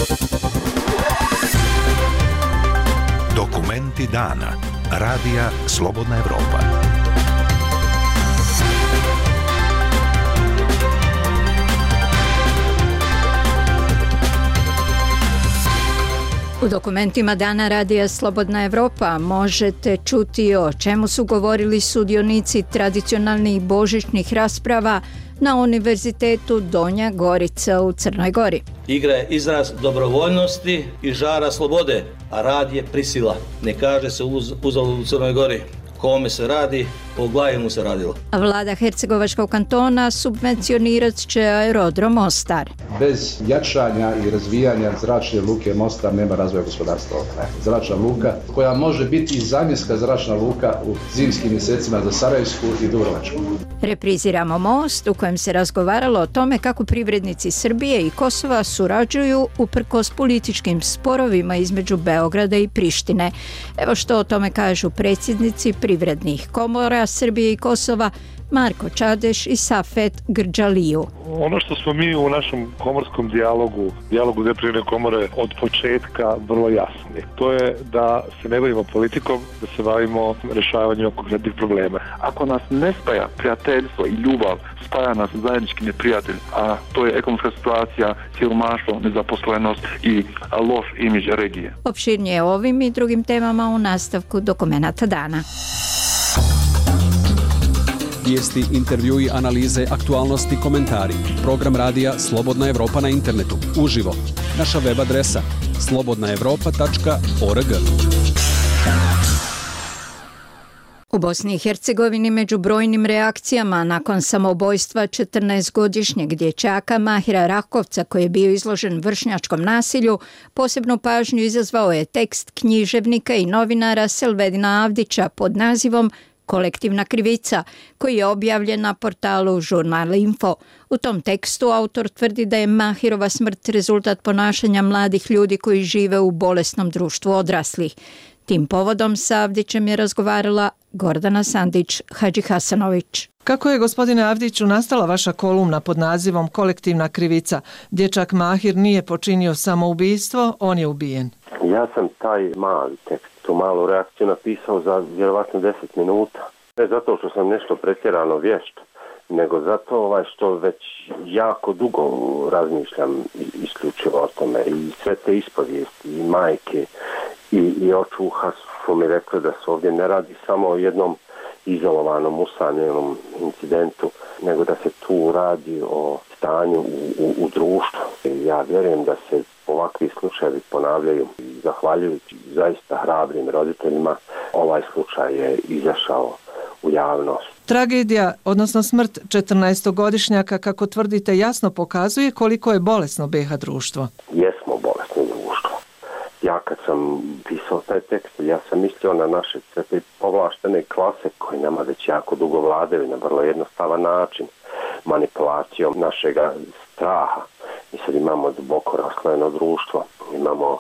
Dokumenti dana. Radija Slobodna Evropa. U dokumentima dana Radija Slobodna Evropa možete čuti o čemu su govorili sudionici tradicionalnih božićnih rasprava na Univerzitetu Donja Gorica u Crnoj Gori. Igra je izraz dobrovoljnosti i žara slobode, a rad je prisila. Ne kaže se uzalud u Crnoj Gori. Kome se radi, po glavi mu se radilo. A vlada Hercegovačkog kantona subvencionirat će aerodrom Mostar. Bez jačanja i razvijanja zračne luke Mostar nema razvoja gospodarstva. Zračna luka koja može biti i zamjenska zračna luka u zimskim mjesecima za Sarajevsku i Dubrovačku. Repriziramo Most u kojem se razgovaralo o tome kako privrednici Srbije i Kosova surađuju uprkos političkim sporovima između Beograda i Prištine. Evo što o tome kažu predsjednici privrednih komora Srbije i Kosova Marko Čadeš i Safet Grđaliju. Ono što smo mi u našem komorskom dijalogu dvije privredne komore od početka vrlo jasni. To je da se ne bavimo politikom, da se bavimo rješavanjem konkretnih problema. Ako nas ne spaja prijateljstvo i ljubav, spaja nas zajednički neprijatelj, a to je ekonomska situacija, siromaštvo, nezaposlenost i loš imidž regije. Opširnije o ovim i drugim temama u nastavku dokumenata dana. Vijesti, intervjui, analize, aktualnosti, komentari. Program radija Slobodna Evropa na internetu. Uživo. Naša web adresa slobodnaevropa.org. U Bosni i Hercegovini među brojnim reakcijama nakon samoubojstva 14-godišnjeg dječaka Mahira Rakovca koji je bio izložen vršnjačkom nasilju, posebnu pažnju izazvao je tekst književnika i novinara Selvedina Avdića pod nazivom Kolektivna krivica, koji je objavljen na portalu Žurnal Info. U tom tekstu autor tvrdi da je Mahirova smrt rezultat ponašanja mladih ljudi koji žive u bolesnom društvu odraslih. Tim povodom sa Avdićem je razgovarala Gordana Sandić Hadžihasanović. Kako je, gospodine Avdiću, nastala vaša kolumna pod nazivom Kolektivna krivica? Dječak Mahir nije počinio samoubistvo, on je ubijen. Ja sam taj mali tekst, tu malu reakciju napisao za vjerovatno 10 minuta. Ne zato što sam nešto pretjerano vješt, nego zato što već jako dugo razmišljam isključivo o tome. I sve te ispovijesti, i majke, i očuha su mi rekli da se ovdje ne radi samo o jednom izolovanom, usamljenom incidentu, nego da se tu radi o stanju u društvu. Ja vjerujem da se ovakvi slučajevi ponavljaju i zahvaljujući zaista hrabrim roditeljima ovaj slučaj je izašao u javnost. Tragedija, odnosno smrt 14-godišnjaka, kako tvrdite, jasno pokazuje koliko je bolesno BiH društvo. Jesmo bolesno društvo. Ja kad sam pisao taj tekst, ja sam mislio na naše sve povlaštene klase koje nama već jako dugo vladaju na vrlo jednostavan način, manipulacijom našega straha. Mi sad imamo duboko raslojeno društvo, imamo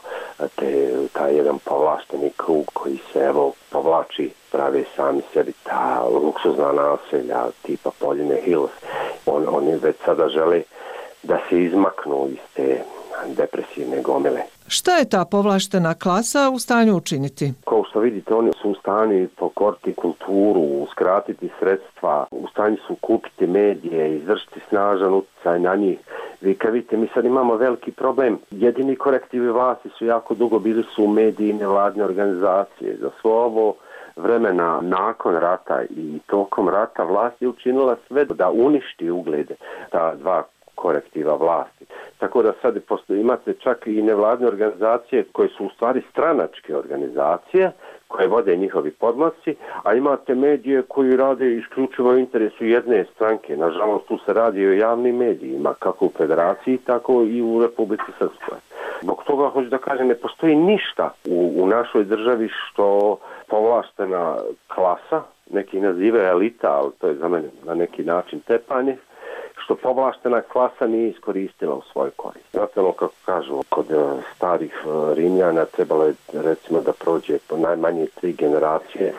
taj jedan povlašteni krug koji se povlači, prave sami sebi ta luksuzna naselja tipa Poljine Hills. Oni već sada žele da se izmaknu iz te depresivne gomile. Šta je ta povlaštena klasa u stanju učiniti? Kao što vidite, oni su u stanju pokoriti kulturu, uskratiti sredstva, u stanju su kupiti medije, izvršiti snažan utjecaj na njih. Vi kad vidite, mi sad imamo veliki problem. Jedini korektivi vlasti su jako dugo bili su mediji i nevladne organizacije. Za svo ovo vremena nakon rata i tokom rata vlast je učinila sve da uništi uglede ta dva korektiva vlasti. Tako da sad imate čak i nevladne organizacije koje su u stvari stranačke organizacije koje vode njihovi podmlaci, a imate medije koji rade isključivo u interesu jedne stranke. Nažalost, tu se radi o javnim medijima, kako u Federaciji, tako i u Republici Srpskoj. Zbog toga, hoću da kažem, ne postoji ništa u našoj državi što povlaštena klasa, neki nazive elita, ali to je za mene na neki način tepanje, što povlaštena klasa nije iskoristila u svoj korist. Znate ono kako kažu, kod starih Rimljana trebalo je recimo da prođe po najmanje 3 generacije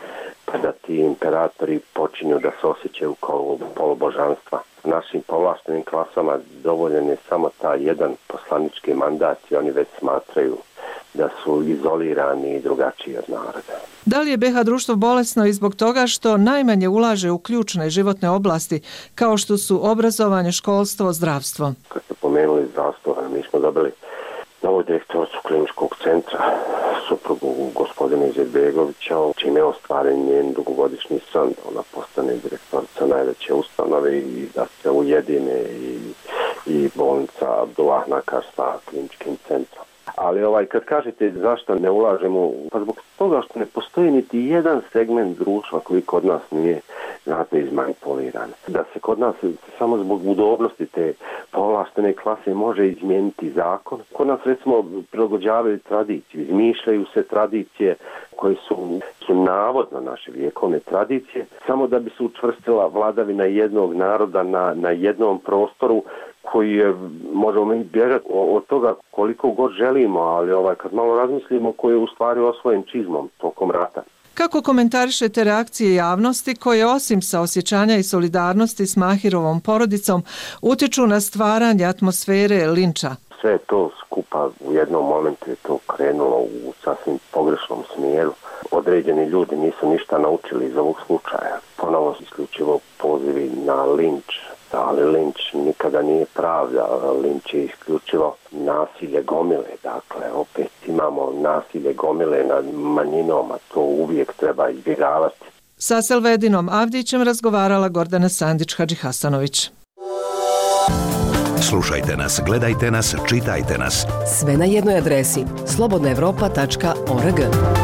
pa da ti imperatori počinju da se osjećaju kao polubožanstva. Našim povlaštenim klasama dovoljen je samo taj jedan poslanički mandat i oni već smatraju da su izolirani i drugačiji od naroda. Da li je BiH društvo bolesno i zbog toga što najmanje ulaže u ključne životne oblasti kao što su obrazovanje, školstvo, zdravstvo? Kad ste pomenuli zdravstvo, mi smo dobili novu direktoricu kliničkog centra, suprugu gospodina Izetbegovića, čime je ostvaren njen dugogodišnji san da ona postane direktorica najveće ustanove i da se ujedine i bolnica Abdullah Nakar sa kliničkim centrom. Ali kad kažete zašto ne ulažemo, pa zbog toga što ne postoji niti jedan segment društva koji kod nas nije znatno izmanipuliran. Da se kod nas samo zbog udobnosti te povlaštene klase može izmijeniti zakon. Kod nas recimo prilagođavaju tradiciju, izmišljaju se tradicije koje su navodno naše vjekovne tradicije, samo da bi se učvrstila vladavina jednog naroda na jednom prostoru koji je, možemo mi bježati od toga koliko god želimo, ali kad malo razmislimo, koji je u stvari osvojen čizmom tokom rata. Kako komentarišete reakcije javnosti koje osim saosjećanja i solidarnosti s Mahirovom porodicom utječu na stvaranje atmosfere linča? Sve to skupa u jednom momentu je to krenulo u sasvim pogrešnom smjeru. Određeni ljudi nisu ništa naučili iz ovog slučaja. Ponovo isključivo pozivi na linč. Ali linč nikada nije pravda, linč je isključivo nasilje gomile, dakle opet imamo nasilje gomile nad manjinom, a to uvijek treba izbjegavati. Sa Selvedinom Avdićem razgovarala Gordana Sandić-Hadžihasanović. Slušajte nas, gledajte nas, čitajte nas. Sve na jednoj adresi slobodnaevropa.org.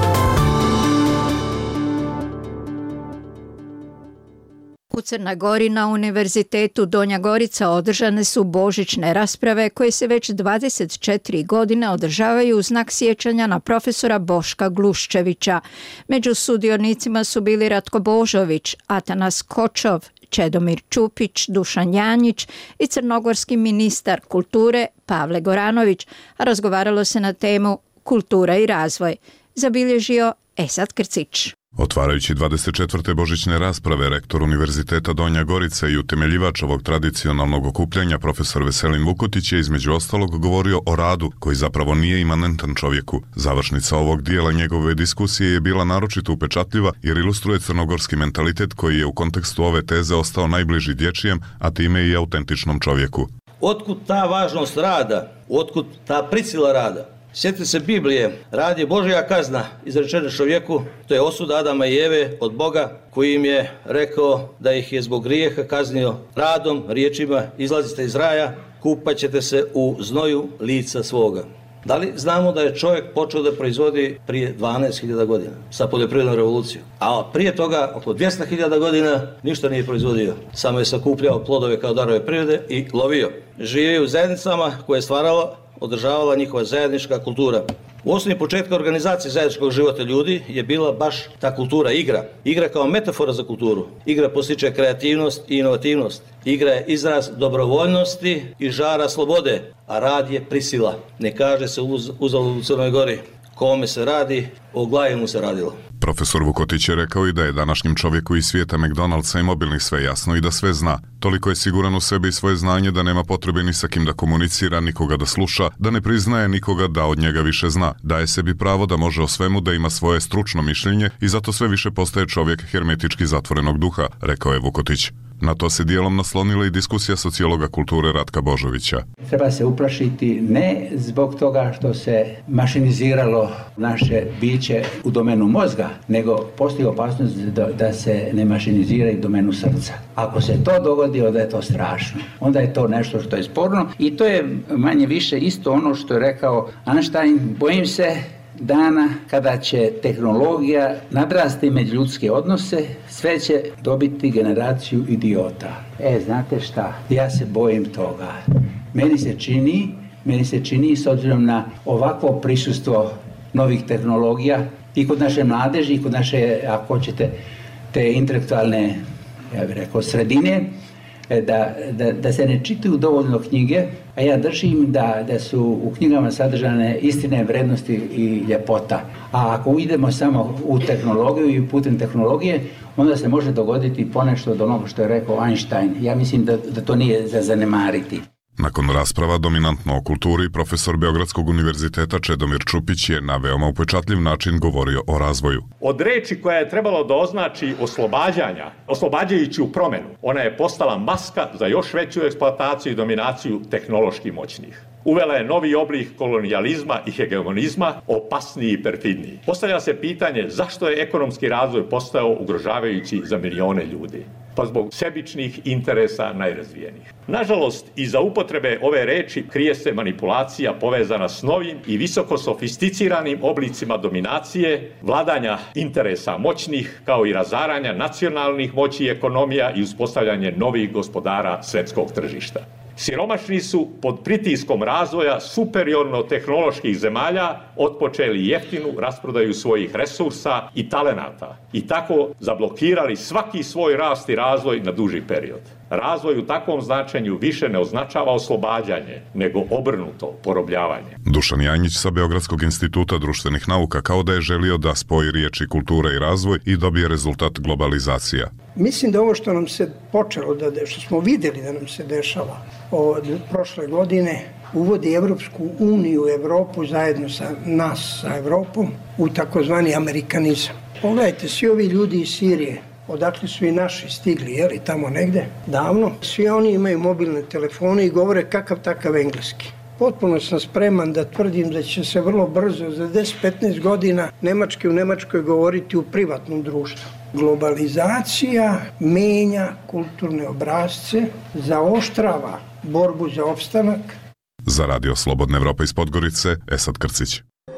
U Crnoj Gori na Univerzitetu Donja Gorica održane su božićne rasprave koje se već 24 godine održavaju u znak sjećanja na profesora Boška Gluščevića. Među sudionicima su bili Ratko Božović, Atanas Kočov, Čedomir Čupić, Dušan Janjić i crnogorski ministar kulture Pavle Goranović, a razgovaralo se na temu kultura i razvoj. Zabilježio Esad Krcić. Otvarajući 24. božićne rasprave, rektor Univerziteta Donja Gorica i utemeljivač ovog tradicionalnog okupljanja, profesor Veselin Vukotić, je između ostalog govorio o radu, koji zapravo nije imanentan čovjeku. Završnica ovog dijela njegove diskusije je bila naročito upečatljiva jer ilustruje crnogorski mentalitet koji je u kontekstu ove teze ostao najbliži dječjem, a time i autentičnom čovjeku. Otkud ta važnost rada? Otkud ta prisila rada? Sjetite se Biblije, rad je Božja kazna izrečena čovjeku, to je osuda Adama i Eve od Boga koji im je rekao da ih je zbog grijeha kaznio radom, riječima izlazite iz raja, kupat ćete se u znoju lica svoga. Da li znamo da je čovjek počeo da proizvodi prije 12.000 godina sa poljoprivrednom revolucijom, a prije toga oko 200.000 godina ništa nije proizvodio, samo je sakupljao plodove kao darove prirode i lovio. Živio u zajednicama koje je stvaralo, održavala njihova zajednička kultura. U osnovi početka organizacije zajedničkog života ljudi je bila baš ta kultura igra. Igra kao metafora za kulturu. Igra postiče kreativnost i inovativnost. Igra je izraz dobrovoljnosti i žara slobode, a rad je prisila. Ne kaže se uzalud u Crnoj Gori. Kome se radi, o glavi mu se radilo. Profesor Vukotić je rekao i da je današnjem čovjeku iz svijeta McDonald'sa i mobilnih sve jasno i da sve zna. Toliko je siguran u sebi i svoje znanje da nema potrebe ni sa kim da komunicira, nikoga da sluša, da ne priznaje nikoga da od njega više zna. Daje sebi pravo da može o svemu, da ima svoje stručno mišljenje i zato sve više postaje čovjek hermetički zatvorenog duha, rekao je Vukotić. Na to se dijelom naslonila i diskusija sociologa kulture Ratka Božovića. Treba se uplašiti ne zbog toga što se mašiniziralo naše biće u domenu mozga, nego postoji opasnost da se ne mašinizira i domenu srca. Ako se to dogodi, onda je to strašno. Onda je to nešto što je sporno i to je manje više isto ono što je rekao Einstein. Bojim se dana kada će tehnologija nadrasti međuljudske odnose, sve će dobiti generaciju idiota. Znate šta? Ja se bojim toga. Meni se čini s obzirom na ovakvo prisustvo novih tehnologija i kod naše mladeži i kod naše, ako hoćete, te intelektualne, ja bih rekao, sredine, da se ne čitaju dovoljno knjige, a ja držim da su u knjigama sadržane istine, vrednosti i ljepota. A ako idemo samo u tehnologiju i putem tehnologije, onda se može dogoditi ponešto od onoga što je rekao Einstein. Ja mislim da to nije za zanemariti. Nakon rasprava dominantno o kulturi, profesor Beogradskog univerziteta Čedomir Čupić je na veoma upečatljiv način govorio o razvoju. Od reči koja je trebalo da označi oslobađajuću promenu, ona je postala maska za još veću eksploataciju i dominaciju tehnološki moćnih. Uvela je novi oblik kolonijalizma i hegemonizma, opasniji i perfidniji. Postavlja se pitanje zašto je ekonomski razvoj postao ugrožavajući za milione ljudi. Pa zbog sebičnih interesa najrazvijenijih. Nažalost, iza upotrebe ove reči krije se manipulacija povezana s novim i visoko sofisticiranim oblicima dominacije, vladanja interesa moćnih, kao i razaranja nacionalnih moći i ekonomija i uspostavljanje novih gospodara svetskog tržišta. Siromašni su pod pritiskom razvoja superiorno tehnoloških zemalja otpočeli jeftinu rasprodaju svojih resursa i talenata i tako zablokirali svaki svoj rast i razvoj na duži period. Razvoj u takvom značenju više ne označava oslobađanje, nego obrnuto porobljavanje. Dušan Janjić sa Beogradskog instituta društvenih nauka kao da je želio da spoji riječi kultura i razvoj i dobije rezultat globalizacija. Mislim da ovo što nam se počelo, što smo vidjeli da nam se dešava od prošle godine, uvodi Evropsku uniju, Evropu zajedno sa Evropom u takozvani amerikanizam. Pogledajte, svi ovi ljudi iz Sirije, odakle su i naši stigli, tamo negde, davno, svi oni imaju mobilne telefone i govore kakav takav engleski. Potpuno sam spreman da tvrdim da će se vrlo brzo, za 10-15 godina, nemački u Nemačkoj govoriti u privatnom društvu. Globalizacija menja kulturne obrasce, zaoštrava borbu za opstanak. Za Radio Slobodna Evropa iz Podgorice, Esad Krcić.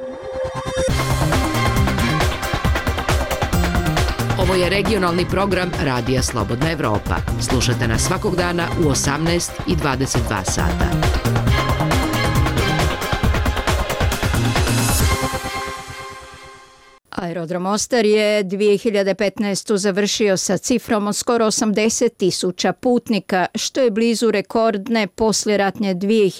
Ovo je regionalni program Radija Slobodna Evropa. Slušajte nas svakog dana u 18 i 22 sata. Aerodrom Mostar je 2015. završio sa cifrom od skoro 80.000 putnika, što je blizu rekordne poslijeratne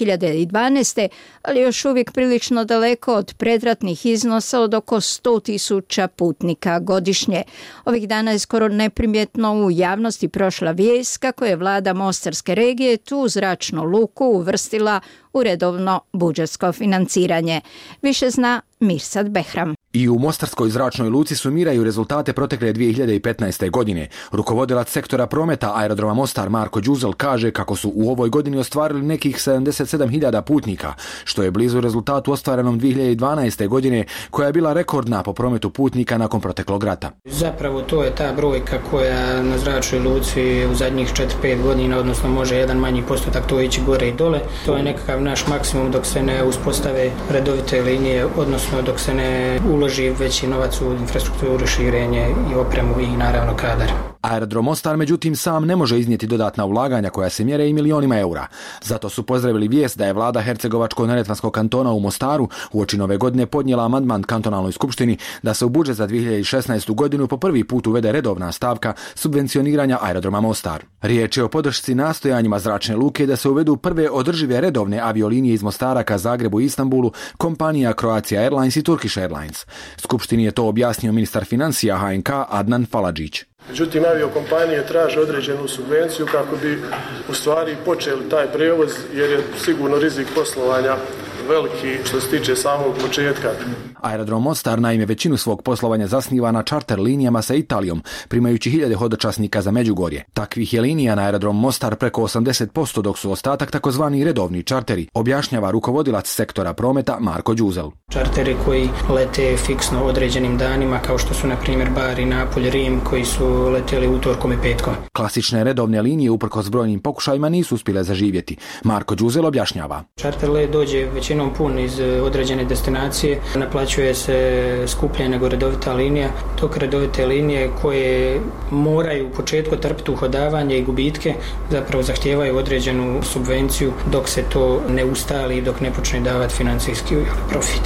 2012. ali još uvijek prilično daleko od predratnih iznosa od oko 100.000 putnika godišnje. Ovih dana je skoro neprimjetno u javnosti prošla vijest kako je vlada Mostarske regije tu zračnu luku uvrstila u redovno budžetsko financiranje. Više zna Mirsad Behram. I u Mostarskoj zračnoj luci sumiraju rezultate protekle 2015. godine. Rukovodilac sektora prometa aerodroma Mostar Marko Đuzel kaže kako su u ovoj godini ostvarili nekih 77.000 putnika, što je blizu rezultatu ostvarenom 2012. godine koja je bila rekordna po prometu putnika nakon proteklog rata. Zapravo to je ta brojka koja na zračnoj luci u zadnjih 4-5 godina, odnosno može jedan manji postotak to ići gore i dole. To je nekakav naš maksimum dok se ne uspostave redovite linije, odnosno dok se ne uloži veći novac u infrastrukturu, širenje i opremu i naravno kadar. Aerodrom Mostar međutim sam ne može iznijeti dodatna ulaganja koja se mjere i milionima eura. Zato su pozdravili vijest da je vlada Hercegovačko-neretvanskog kantona u Mostaru uoči nove godine podnijela amandman kantonalnoj skupštini da se u budžet za 2016. godinu po prvi put uvede redovna stavka subvencioniranja aerodroma Mostar. Riječ je o podršci nastojanjima zračne luke da se uvedu prve održive redovne aviolinije iz Mostara ka Zagrebu i Istanbulu kompanija Croatia Airlines i Turkish Airlines. Skupštini je to objasnio ministar financija HNK Adnan Faladžić. Međutim, aviokompanije traže određenu subvenciju kako bi u stvari počeli taj prevoz jer je sigurno rizik poslovanja veliki što se tiče samog početka. Aerodrom Mostar naime većinu svog poslovanja zasniva na čarter linijama sa Italijom, primajući 1000 hodočasnika za Međugorje. Takvih je linija na aerodrom Mostar preko 80%, dok su ostatak takozvani redovni čarteri, objašnjava rukovodilac sektora prometa Marko Đuzel. Čarteri koji lete fiksno određenim danima, kao što su na primjer Bari, Napolj, Rim, koji su leteli utorkom i petkom. Klasične redovne linije uprkos brojnim pokušajima nisu uspjele zaživjeti. Marko Đuzel objašnjava. Čarter let dođe većinom pun iz određene destinacije, naplaćuje se skuplje nego redovita linija, dok redovite linije koje moraju u početku trpiti uhodavanje i gubitke zapravo zahtijevaju određenu subvenciju dok se to ne ustali i dok ne počne davati financijski profit.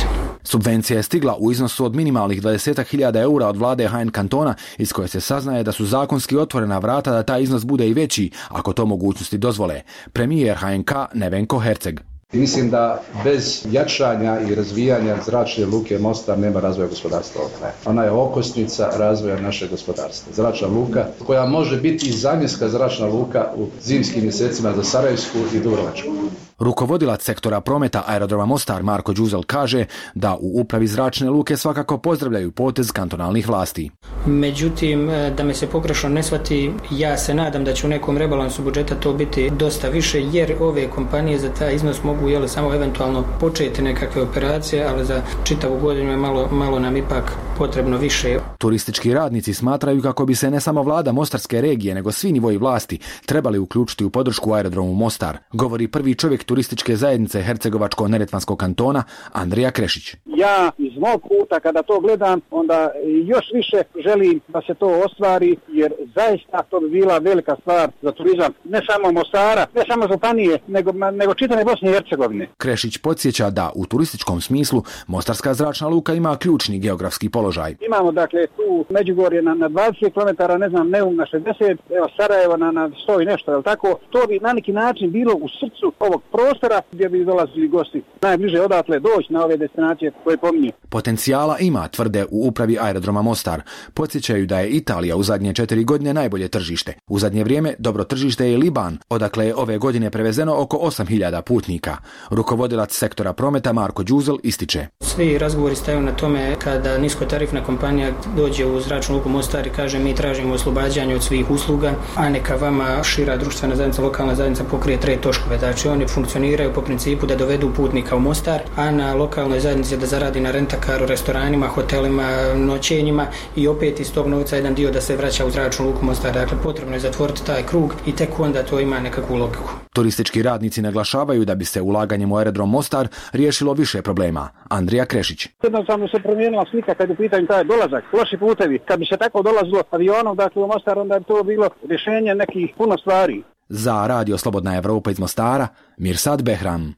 Subvencija je stigla u iznosu od minimalnih 20.000 eura od vlade HN kantona, iz koje se saznaje da su zakonski otvorena vrata da taj iznos bude i veći, ako to mogućnosti dozvole. Premijer HNK Nevenko Herceg. Mislim da bez jačanja i razvijanja zračne luke Mostar nema razvoja gospodarstva. Ona je okosnica razvoja našeg gospodarstva. Zračna luka koja može biti i zamjenska zračna luka u zimskim mjesecima za Sarajevsku i Dubrovačku. Rukovodilac sektora prometa aerodroma Mostar Marko Đuzel kaže da u upravi zračne luke svakako pozdravljaju potez kantonalnih vlasti. Međutim, da me se pogrešno ne shvati, ja se nadam da će u nekom rebalansu budžeta to biti dosta više, jer ove kompanije za taj iznos mogu samo eventualno početi nekakve operacije, ali za čitavu godinu je malo nam ipak potrebno više. Turistički radnici smatraju kako bi se ne samo vlada Mostarske regije, nego svi nivoji vlasti trebali uključiti u podršku aerodromu Mostar, govori prvi čovjek turističke zajednice Hercegovačko-neretvanskog kantona Andrija Krešić. Ja iz mog kuta kada to gledam, onda još više želim da se to ostvari, jer zaista to bi bila velika stvar za turizam, ne samo Mostara, ne samo županije, nego čitave Bosne i Hercegovine. Krešić podsjeća da u turističkom smislu Mostarska zračna luka ima ključni geografski položaj. Imamo dakle tu Međugorje na 20 km, ne znam, Neum na 60, evo Sarajevo na 100 i nešto, jel tako? To bi na neki način bilo u srcu ovog prostora gdje bi dolazili gosti najbliže odatle doći na ove destinacije koje pominju. Potencijala ima, tvrde u upravi aerodroma Mostar. Podsjećaju da je Italija u zadnje 4 godine najbolje tržište. U zadnje vrijeme dobro tržište je Liban, odakle je ove godine prevezeno oko 8.000 putnika. Rukovodilac sektora prometa Marko Đuzel ističe. Svi razgovori staju na tome kada niskotarifna kompanija dođe u zračnu luku Mostar i kaže mi tražimo oslobađanje od svih usluga, a neka vama šira društvena zajednica, lokalna zajednica pokrije 3 troškove. Znači oni funkcioniraju po principu da dovedu putnika u Mostar, a na lokalnoj zajednici da zaradi na rentakaru, restoranima, hotelima, noćenjima i opet iz tog novca jedan dio da se vraća u zračnu luku Mostar. Dakle, potrebno je zatvoriti taj krug i tek onda to ima nekakvu logiku. Turistički radnici naglašavaju da bi se ulaganjem u aerodrom Mostar riješilo više problema. Andrija Krešić. Jednostavno se promijenila slika kad je u pitanju taj dolazak, loši putevi. Kad bi se tako dolazilo avionom, dakle u Mostar, onda bi to bilo rješenje nekih puno stvari. Za Radio Slobodna Evropa iz Mostara, Mirsad Behram.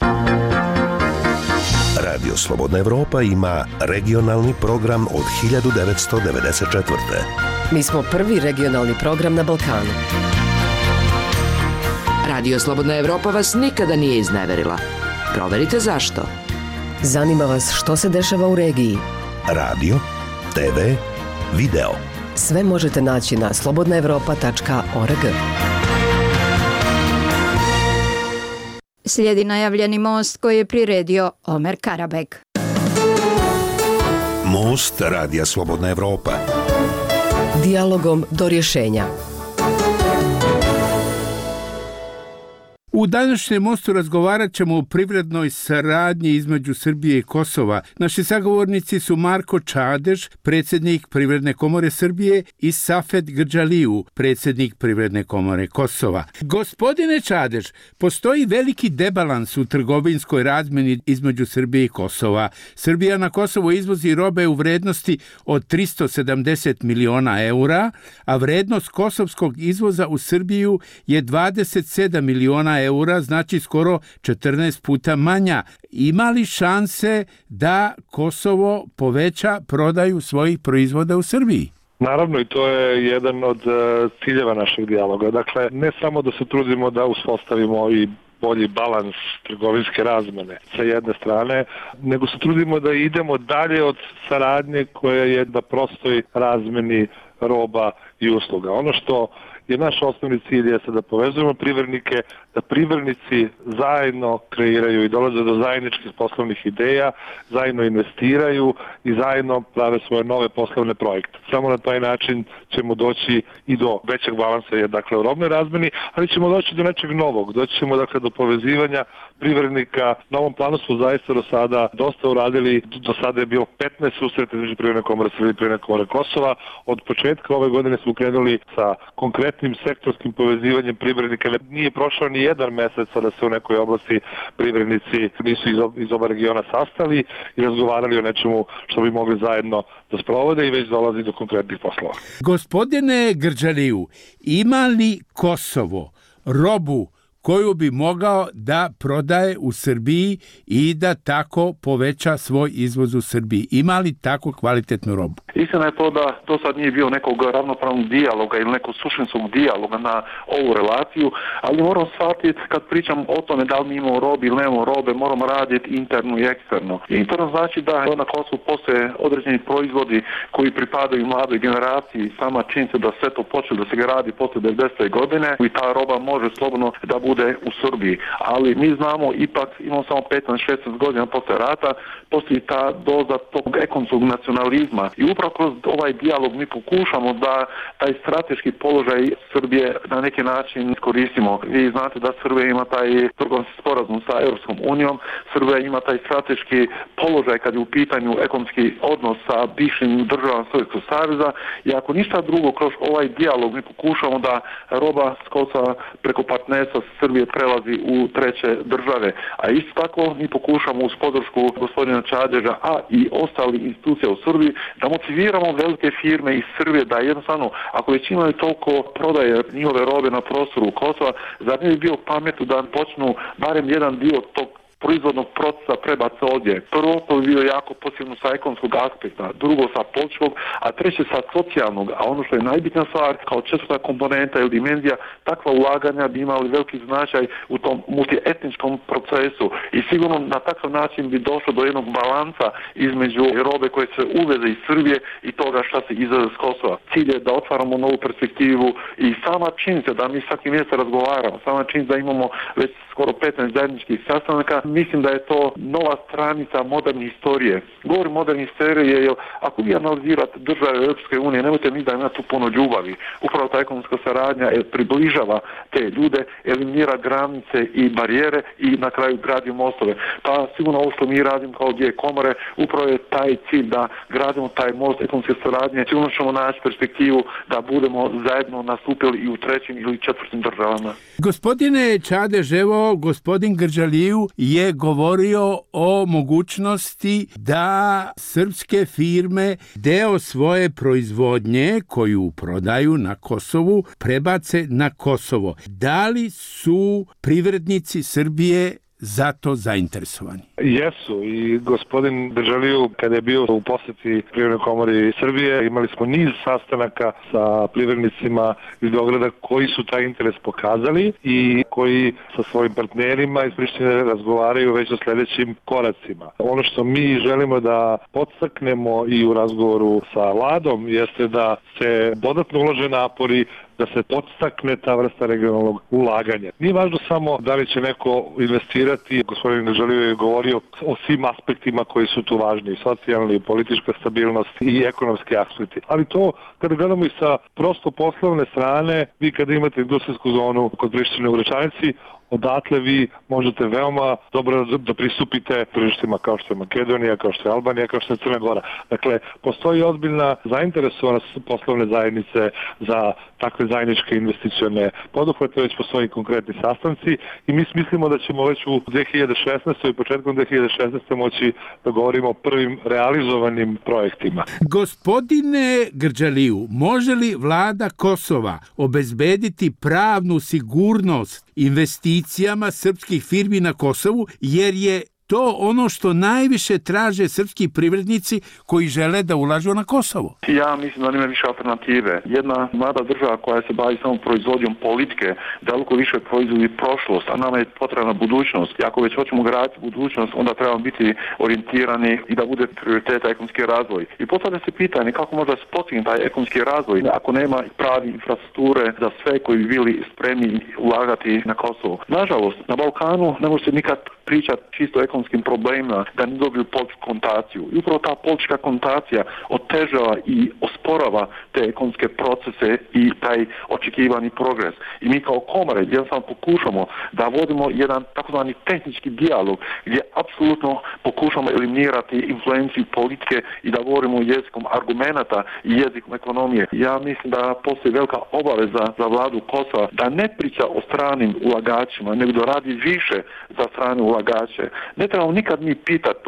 Radio Slobodna Evropa ima regionalni program od 1994. Mi smo prvi regionalni program na Balkanu. Radio Slobodna Evropa vas nikada nije izneverila. Proverite zašto. Zanima vas što se dešava u regiji. Radio, TV, video. Sve možete naći na slobodnaevropa.org. Slijedi najavljeni most koji je priredio Omer Karabek. Most Radija Slobodna Evropa. Dijalogom do rješenja. U današnjem mostu razgovarat ćemo o privrednoj saradnji između Srbije i Kosova. Naši sagovornici su Marko Čadež, predsjednik Privredne komore Srbije, i Safet Grđaliju, predsjednik Privredne komore Kosova. Gospodine Čadež, postoji veliki debalans u trgovinskoj razmjeni između Srbije i Kosova. Srbija na Kosovo izvozi robe u vrednosti od 370 miliona eura, a vrednost kosovskog izvoza u Srbiju je 27 miliona eura, znači skoro 14 puta manja. Ima li šanse da Kosovo poveća prodaju svojih proizvoda u Srbiji? Naravno, i to je jedan od ciljeva našeg dijaloga. Dakle, ne samo da se trudimo da uspostavimo i bolji balans trgovinske razmene sa jedne strane, nego se trudimo da idemo dalje od saradnje koja je da prostoj razmeni roba i usluga. Ono što je naš osnovni cilj je da povezujemo privrednike, da privrednici zajedno kreiraju i dolaze do zajedničkih poslovnih ideja, zajedno investiraju i zajedno prave svoje nove poslovne projekte. Samo na taj način ćemo doći i do većeg balansa, dakle u robnoj razmeni, ali ćemo doći do nečeg novog. Doći ćemo dakle do povezivanja privrednika. Na ovom planu smo zaista do sada dosta uradili. Do sada je bilo 15 susreta između Privredne komore Srbije i Privredne komore Kosova. Od početka ove godine smo krenuli sa konkretnim sektorskim povezivanjem privrednika. Nije prošao ni jedan mjesec da se u nekoj oblasti privrednici nisu iz oba regiona sastali i razgovarali o nečemu što bi mogli zajedno da sprovode i već dolazi do konkretnih poslova. Gospodine Grđaliju, ima li Kosovo robu koju bi mogao da prodaje u Srbiji i da tako poveća svoj izvoz u Srbiji? Ima li tako kvalitetnu robu? Istina je to da do sad nije bio nekog ravnopravnog dijaloga ili nekog suštinskog dijaloga na ovu relaciju, ali moram shvatiti kad pričam o tome da li mi imamo robe ili nemamo robe, moramo raditi interno i eksterno. Interno znači da na Kosovu postoje određeni proizvodi koji pripadaju mladoj generaciji, sama činjenica da sve to počelo da se radi posle 90. godine i ta roba može slobodno da bude u Srbiji. Ali mi znamo, ipak imamo samo 15-16 godina posle rata, postoji ta doza tog ekonomskog nacionalizma i upravo kroz ovaj dijalog mi pokušamo da taj strateški položaj Srbije na neki način iskoristimo. Vi znate da Srbija ima taj trgovinski sporazum sa Europskom unijom, Srbija ima taj strateški položaj kad je u pitanju ekonomski odnos sa bivšim državama Sovjetskog saveza i ako ništa drugo kroz ovaj dijalog mi pokušamo da roba s Kosova preko partnerstva Srbije prelazi u treće države. A isto tako mi pokušamo uz podršku gospodina Čadeža, a i ostali institucija u Srbiji da motiviramo velike firme iz Srbije da jednostavno, ako već imaju toliko prodaje njihove robe na prostoru Kosova, zar ne bi bilo pametno da počnu barem jedan dio tog proizvodnog procesa prebaca ovdje. Prvo, to bi bilo jako posebno sa ekonomskog aspekta, drugo sa političkog, a treće sa socijalnog, a ono što je najbitnija stvar, kao četvrta komponenta ili dimenzija, takva ulaganja bi imali veliki značaj u tom multietničkom procesu i sigurno na takav način bi došlo do jednog balansa između robe koje se uveze iz Srbije i toga šta se izveze s Kosova. Cilj je da otvaramo novu perspektivu i sama činjenica da mi svaki mjesec razgovaramo, sama činjenica da imamo već skoro 15 zajedničkih sastanaka, mislim da je to nova stranica moderne historije. Govorim moderne historije jer ako vi analizirate države Europske unije, nemojte mi da ima tu puno ljubavi. Upravo ta ekonomska saradnja približava te ljude, eliminira granice i barijere i na kraju gradi mostove. Pa sigurno ovo što mi radimo kao dvije komore, upravo je taj cilj da gradimo taj most ekonomske saradnje. Sigurno ćemo naći perspektivu da budemo zajedno nastupili i u trećim ili četvrtim državama. Gospodine Čadež, evo, gospodin Grđaliju je govorio o mogućnosti da srpske firme deo svoje proizvodnje koju prodaju na Kosovu prebace na Kosovo. Da li su privrednici Srbije za to zainteresovani? Jesu i gospodin Grđaliju kada je bio u posjeti Privrednoj komori Srbije imali smo niz sastanaka sa privrednicima iz Beograda koji su taj interes pokazali i koji sa svojim partnerima iz Prištine razgovaraju već o sljedećim koracima. Ono što mi želimo da podstaknemo i u razgovoru sa vladom jeste da se dodatno ulože napori da se podstakne ta vrsta regionalnog ulaganja. Nije važno samo da li će neko investirati, gospodin Grđaliju je govorio o svim aspektima koji su tu važni, socijalni, politička stabilnost i ekonomski aspekti. Ali to, kada gledamo i sa prosto poslovne strane, vi kada imate industrijsku zonu kod Prištine u Gračanici, odatle vi možete veoma dobro da pristupite tržištima kao što je Makedonija, kao što je Albanija, kao što je Crna Gora. Dakle, postoji ozbiljna zainteresovanost poslovne zajednice za takve zajedničke investicione poduhvate, već postoji konkretni sastanci i mi mislimo da ćemo već u 2016. i početkom 2016. moći da govorimo o prvim realizovanim projektima. Gospodine Grđaliju, može li vlada Kosova obezbediti pravnu sigurnost investicijama srpskih firmi na Kosovu, jer je to ono što najviše traže srpski privrednici koji žele da ulažu na Kosovo? Ja mislim da nema više alternative. Jedna mlada država koja se bavi samo proizvodnjom politike, daleko više proizvodi prošlost, a nama je potrebna budućnost. I ako već hoćemo graditi budućnost, onda trebamo biti orijentirani i da bude prioritet ekonomski razvoj. I postavlja se pitanje kako možda se postigne taj ekonomski razvoj ako nema pravi infrastrukture za sve koji bi bili spremni ulagati na Kosovo. Nažalost, na Balkanu ne može se nikad pričati čisto o ekonomskim problemima da ne dobiju političku konotaciju. I upravo ta politička konotacija otežava i osporava te ekonomske procese i taj očekivani progres. I mi kao komore jednostavno pokušamo da vodimo jedan takozvani tehnički dijalog gdje apsolutno pokušamo eliminirati influenciju politike i da govorimo jezikom argumenata i jezikom ekonomije. Ja mislim da postoji velika obaveza za vladu Kosova da ne priča o stranim ulagačima, nego da radi više za strane ulagače. Ne trebamo nikad mi pitati šta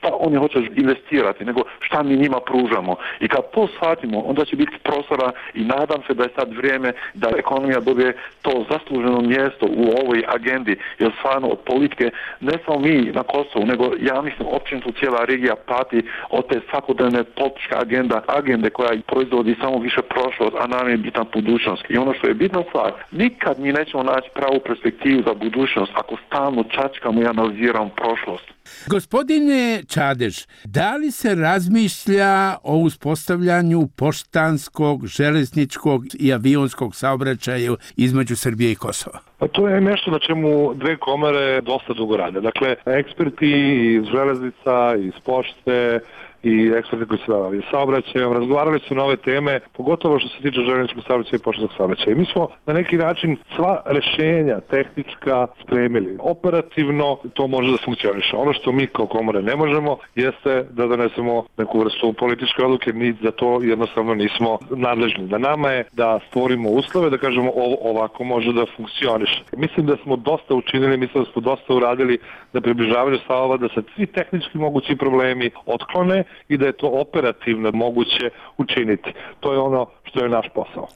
šta oni hoće investirati, nego šta mi njima pružamo. I kad to shvatimo, onda će biti prostora i nadam se da je sad vrijeme da ekonomija dobije to zasluženo mjesto u ovoj agendi, jer stvarno od politike ne samo mi na Kosovu, nego ja mislim općenito cijela regija pati od te svakodnevne političke agende koja proizvodi samo više prošlost, a nam je bitna budućnost. I ono što je bitna stvar, nikad mi nećemo naći pravu perspektivu za budućnost ako stalno čačkamo i analiziramo prošlost. Gospodine Čadež, da li se razmišlja o uspostavljanju poštanskog, železničkog i avionskog saobraćaja između Srbije i Kosova? Pa to je nešto na čemu dve komore dosta dugo rade. Dakle, eksperti iz železnica, iz pošte i eksperti koji se bavili saobraćajem razgovarali su na ove teme, pogotovo što se tiče željezničkog saobraćaja i poštanskog saobraćaja. I mi smo na neki način sva rješenja tehnička spremili. Operativno to može da funkcioniše. Ono što mi kao komore ne možemo jeste da donesemo neku vrstu političke odluke, mi za to jednostavno nismo nadležni. Da nama je da stvorimo uslove, da kažemo ovo ovako može da funkcioniše. Mislim da smo dosta učinili, mislim da smo dosta uradili da približavanju stavova, da se svi tehnički mogući problemi otklone i da je to operativno moguće učiniti. To je ono što je naš posao.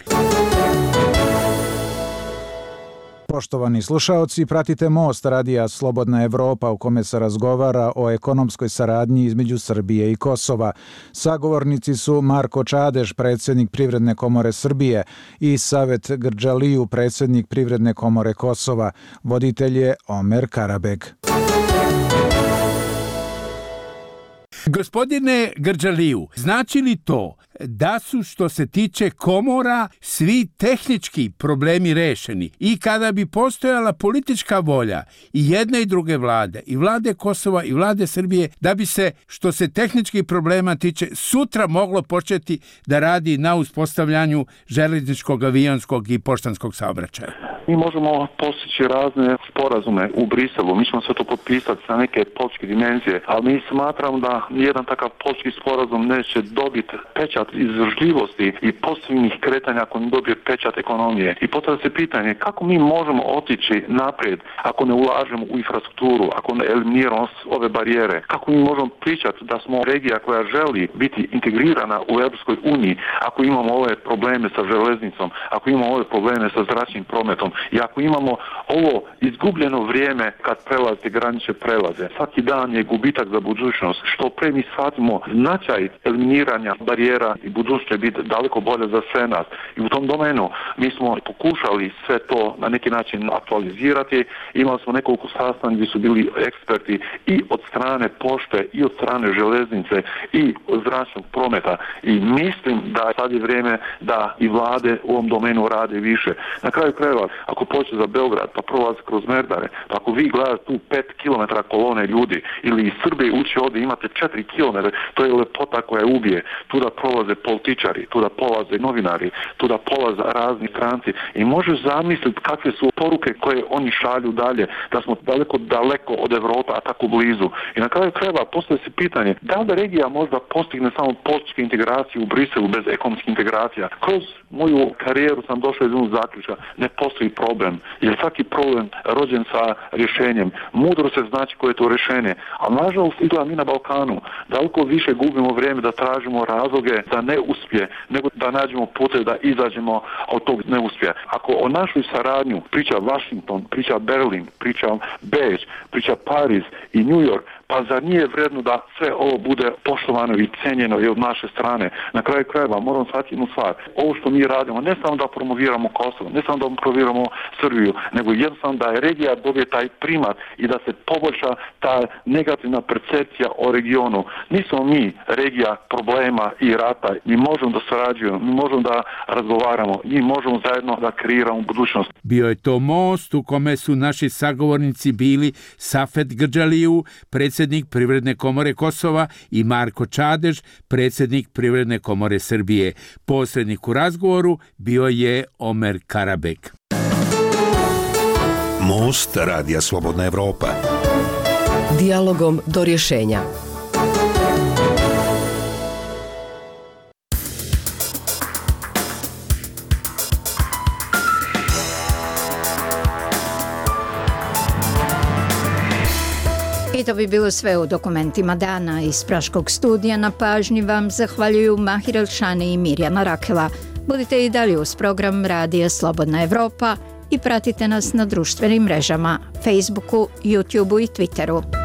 Poštovani slušaoci, pratite Most Radija Slobodna Evropa u kome se razgovara o ekonomskoj saradnji između Srbije i Kosova. Sagovornici su Marko Čadež, predsjednik Privredne komore Srbije, i Savet Grđaliju, predsjednik Privredne komore Kosova. Voditelj je Omer Karabeg. Gospodine Grđaliju, znači li to da su što se tiče komora svi tehnički problemi rešeni i kada bi postojala politička volja i jedne i druge vlade, i vlade Kosova i vlade Srbije, da bi se što se tehničkih problema tiče sutra moglo početi da radi na uspostavljanju železničkog, avionskog i poštanskog saobraćaja? Mi možemo postići razne sporazume u Briselu, mi ćemo sve to potpisati sa neke političke dimenzije, ali mi smatramo da nijedan takav politički sporazum neće dobiti pečat izdržljivosti i pozitivnih kretanja ako ne dobije pečat ekonomije. I postavlja se pitanje kako mi možemo otići naprijed ako ne ulažemo u infrastrukturu, ako ne eliminiramo ove barijere, kako mi možemo pričati da smo regija koja želi biti integrirana u Europskoj uniji ako imamo ove probleme sa železnicom, ako imamo ove probleme sa zračnim prometom i ako imamo ovo izgubljeno vrijeme kad prelaze granične prelaze. Svaki dan je gubitak za budućnost. Što pre mi shvatimo značaj eliminiranja barijera i budućnost će biti daleko bolje za sve nas. I u tom domenu mi smo pokušali sve to na neki način aktualizirati. Imali smo nekoliko sastanaka gdje su bili eksperti i od strane pošte i od strane železnice i od zračnog prometa. I mislim da sad je vrijeme da i vlade u ovom domenu rade više. Na kraju krajeva, ako počne za Beograd pa prolazi kroz Merdare, pa ako vi gledate tu 5 km kolone ljudi ili iz Srbije ući ovdje imate 4 km, to je lepota koja ubije. Tu da prolaze političari, tu da polaze novinari, tu da polaze razni stranci i možeš zamisliti kakve su poruke koje oni šalju dalje, da smo daleko od Evropa, a tako blizu. I na kraju krajeva postoje se pitanje, da li regija možda postigne samo političke integracije u Briselu bez ekonomskih integracija? Kroz moju karijeru sam došao iz jednog zaključka, ne postoji problem, jer svaki problem rođen sa rješenjem. Mudro se znači koje je to rješenje, a nažalost izgleda mi na Balkanu daleko više gubimo vrijeme da tražimo razloge da ne uspije, nego da nađemo pute da izađemo od tog neuspjeha. Ako o našoj saradnju priča Washington, priča Berlin, priča Beč, priča Pariz i New York, pa zar nije vredno da sve ovo bude poštovano i cijenjeno i od naše strane? Na kraju krajeva moram shvatiti jednu stvar. Ovo što mi radimo, ne samo da promoviramo Kosovo, ne samo da promoviramo Srbiju, nego jednostavno da je regija dobije taj primat i da se poboljša ta negativna percepcija o regionu. Nismo mi regija problema i rata. Mi možemo da sarađujemo, mi možemo da razgovaramo, mi možemo zajedno da kreiramo budućnost. Bio je to most u kome su naši sagovornici bili Safet Grđaliju, predsjednik Privredne komore Kosova, i Marko Čadež, predsjednik Privredne komore Srbije. Posrednik u razgovoru bio je Omer Karabeg. Most Radija Slobodna Evropa. Dijalogom do rješenja. I to bi bilo sve u dokumentima dana. Iz Praškog studija na pažnji vam zahvaljuju Mahir Elšani i Mirjana Rakela. Budite i dalje uz program Radija Slobodna Evropa i pratite nas na društvenim mrežama, Facebooku, YouTubeu i Twitteru.